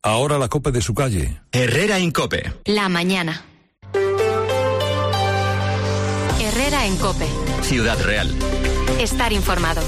Ahora la COPE de su calle. Herrera en COPE. La mañana. Herrera en COPE. Ciudad Real. Estar informado.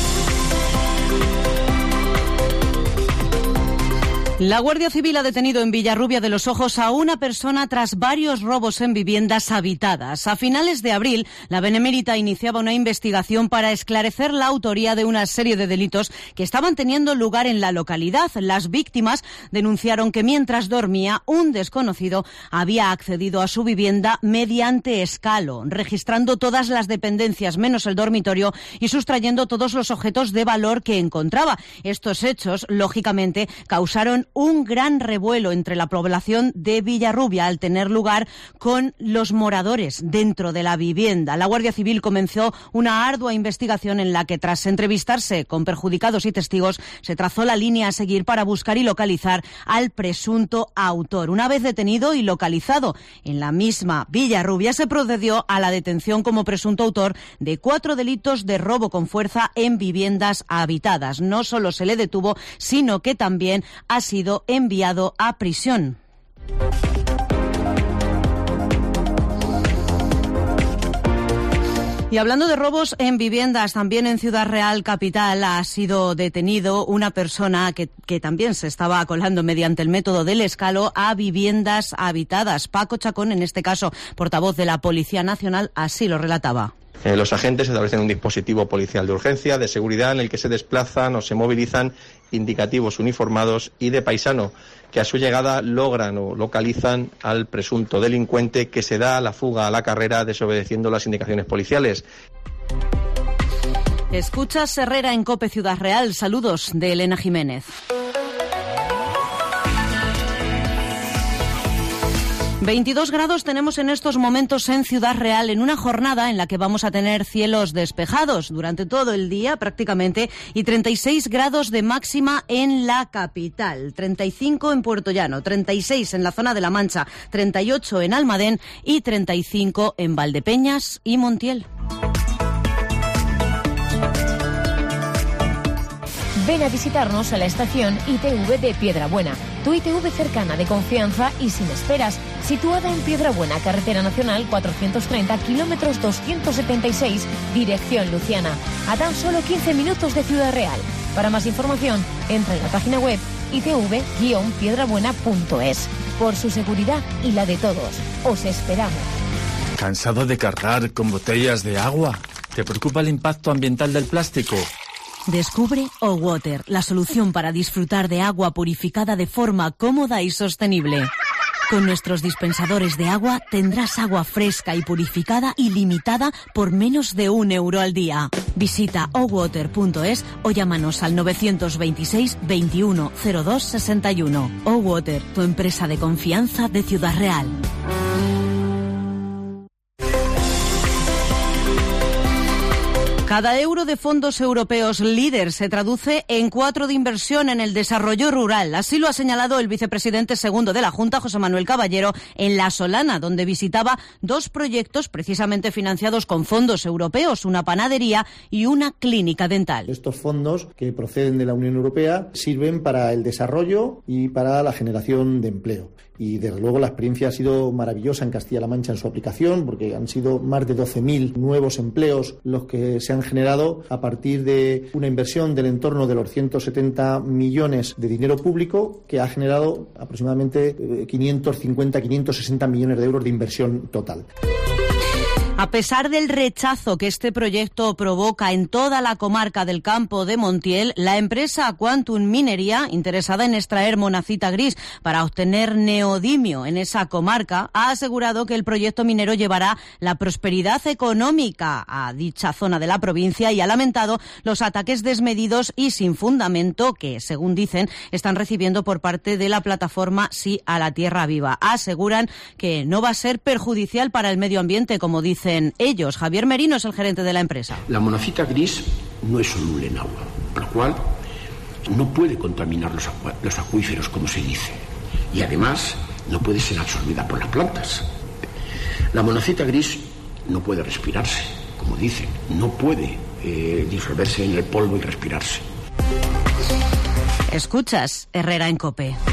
La Guardia Civil ha detenido en Villarrubia de los Ojos a una persona tras varios robos en viviendas habitadas. A finales de abril, la Benemérita iniciaba una investigación para esclarecer la autoría de una serie de delitos que estaban teniendo lugar en la localidad. Las víctimas denunciaron que mientras dormía, un desconocido había accedido a su vivienda mediante escalo, registrando todas las dependencias menos el dormitorio y sustrayendo todos los objetos de valor que encontraba. Estos hechos, lógicamente, causaron un gran revuelo entre la población de Villarrubia al tener lugar con los moradores dentro de la vivienda. La Guardia Civil comenzó una ardua investigación en la que, tras entrevistarse con perjudicados y testigos, se trazó la línea a seguir para buscar y localizar al presunto autor. Una vez detenido y localizado en la misma Villarrubia, se procedió a la detención como presunto autor de 4 delitos de robo con fuerza en viviendas habitadas. No solo se le detuvo, sino que también ha sido enviado a prisión. Y hablando de robos en viviendas, también en Ciudad Real capital ha sido detenido una persona que también se estaba colando mediante el método del escalo a viviendas habitadas. Paco Chacón, en este caso portavoz de la Policía Nacional, así lo relataba. Los agentes establecen un dispositivo policial de urgencia, de seguridad, en el que se desplazan o se movilizan indicativos uniformados y de paisano, que a su llegada logran o localizan al presunto delincuente, que se da la fuga a la carrera desobedeciendo las indicaciones policiales. Escuchas Herrera en COPE Ciudad Real. Saludos de Elena Jiménez. 22 grados tenemos en estos momentos en Ciudad Real, en una jornada en la que vamos a tener cielos despejados durante todo el día prácticamente, y 36 grados de máxima en la capital, 35 en Puerto Llano, 36 en la zona de La Mancha, 38 en Almadén y 35 en Valdepeñas y Montiel. Ven a visitarnos a la estación ITV de Piedrabuena, tu ITV cercana, de confianza y sin esperas, situada en Piedrabuena, carretera nacional 430, kilómetros 276, dirección Luciana, a tan solo 15 minutos de Ciudad Real. Para más información, entra en la página web itv-piedrabuena.es. Por su seguridad y la de todos, os esperamos. ¿Cansado de cargar con botellas de agua? ¿Te preocupa el impacto ambiental del plástico? Descubre O-Water, la solución para disfrutar de agua purificada de forma cómoda y sostenible. Con nuestros dispensadores de agua tendrás agua fresca y purificada ilimitada por menos de €1 al día. Visita owater.es o llámanos al 926 21 02 61. O-Water, tu empresa de confianza de Ciudad Real. Cada euro de fondos europeos LEADER se traduce en 4 de inversión en el desarrollo rural. Así lo ha señalado el vicepresidente segundo de la Junta, José Manuel Caballero, en La Solana, donde visitaba 2 proyectos precisamente financiados con fondos europeos, una panadería y una clínica dental. Estos fondos, que proceden de la Unión Europea, sirven para el desarrollo y para la generación de empleo. Y desde luego la experiencia ha sido maravillosa en Castilla-La Mancha en su aplicación, porque han sido más de 12.000 nuevos empleos los que se han generado a partir de una inversión del entorno de los 170 millones de dinero público, que ha generado aproximadamente 560 millones de euros de inversión total. A pesar del rechazo que este proyecto provoca en toda la comarca del Campo de Montiel, la empresa Quantum Minería, interesada en extraer monazita gris para obtener neodimio en esa comarca, ha asegurado que el proyecto minero llevará la prosperidad económica a dicha zona de la provincia, y ha lamentado los ataques desmedidos y sin fundamento que, según dicen, están recibiendo por parte de la plataforma Sí a la Tierra Viva. Aseguran que no va a ser perjudicial para el medio ambiente, como dicen ellos. Javier Merino es el gerente de la empresa. La monazita gris no es soluble en agua, por lo cual no puede contaminar los acuíferos, como se dice, y además no puede ser absorbida por las plantas. La monazita gris no puede respirarse, como dicen, no puede disolverse en el polvo y respirarse. Escuchas Herrera en COPE.